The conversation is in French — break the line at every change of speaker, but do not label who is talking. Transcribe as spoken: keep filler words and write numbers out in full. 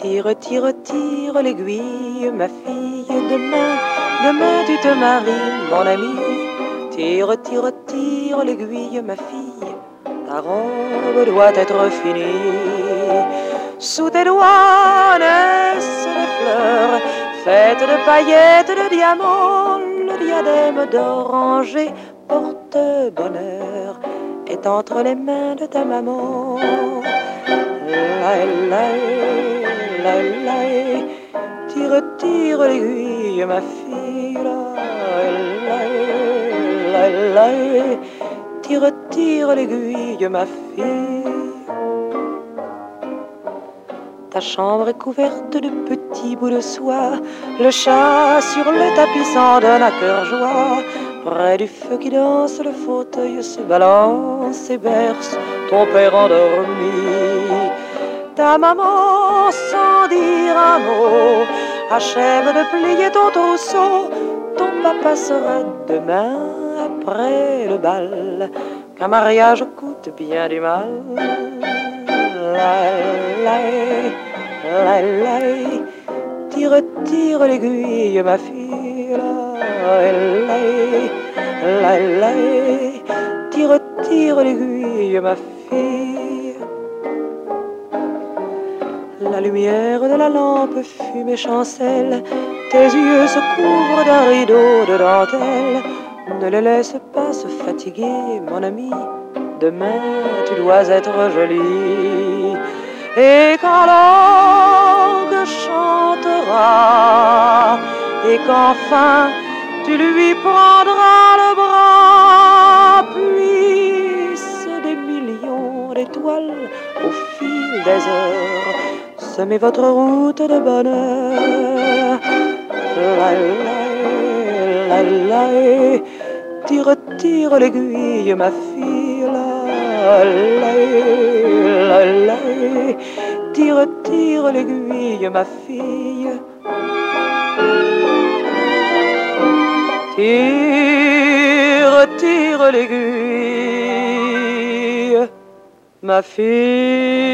Tire, tire, tire l'aiguille, ma fille, demain, demain tu te maries, mon ami. Tire, tire, tire l'aiguille, ma fille, ta robe doit être finie. Sous tes doigts naissent des fleurs, faites de paillettes, de diamants. Le diadème d'oranger porte bonheur, est entre les mains de ta maman. La, la, la, la, tire, tire l'aiguille, ma fille. La, la, la, la, tire, tire l'aiguille, ma fille. Ta chambre est couverte de petits bouts de soie. Le chat sur le tapis s'en donne à cœur joie. Près du feu qui danse, le fauteuil se balance et berce ton père endormi. Ta maman, sans dire un mot, achève de plier ton trousseau. Ton papa sera demain après le bal, qu'un mariage coûte bien du mal. La, la, la, la, tire, tire l'aiguille, ma fille. La, la, la, la, tire, tire l'aiguille, ma fille. La lumière de la lampe fume et chancelle, tes yeux se couvrent d'un rideau de dentelle. Ne les laisse pas se fatiguer, mon ami, demain tu dois être jolie. Et quand l'orgue chantera, et qu'enfin tu lui prendras le bras, puissent des millions d'étoiles au fil des heures semer votre route de bonheur. La, la, la, la, tire, tire l'aiguille, ma fille. La, la, la, la, tire, tire l'aiguille, ma fille. Tire, tire l'aiguille, ma fille.